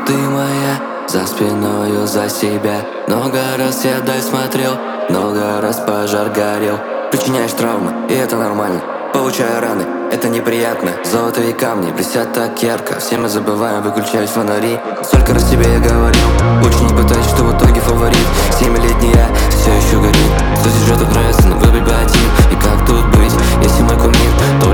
ты моя, за спиною за себя. Много раз я даль смотрел, много раз пожар горел. Причиняешь травмы, и это нормально. Получаю раны, это неприятно. Золотые камни блестят так ярко. Все мы забываем выключать фонари. Столько раз тебе я говорил, больше не пытаюсь, что в итоге фаворит. 7-летний я все еще горит. Кто здесь же тут нравится, но выбрать бы один. И как тут быть, если мой кумир